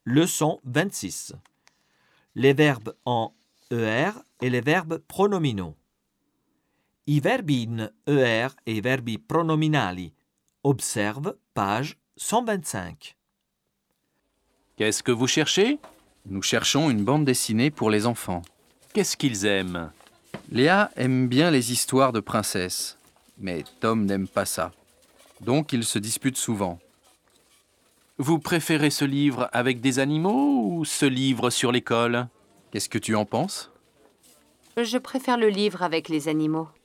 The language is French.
Leçon 26. Les verbes en ER et les verbes pronominaux. I verbi in ER e i verbi pronominali. Observe page 125. Qu'est-ce que vous cherchez? Nous cherchons une bande dessinée pour les enfants. Qu'est-ce qu'ils aiment? Léa aime bien les histoires de princesses, mais Tom n'aime pas ça. Donc ils se disputent souvent. Vous préférez ce livre avec des animaux ou ce livre sur l'école? Qu'est-ce que tu en penses? Je préfère le livre avec les animaux.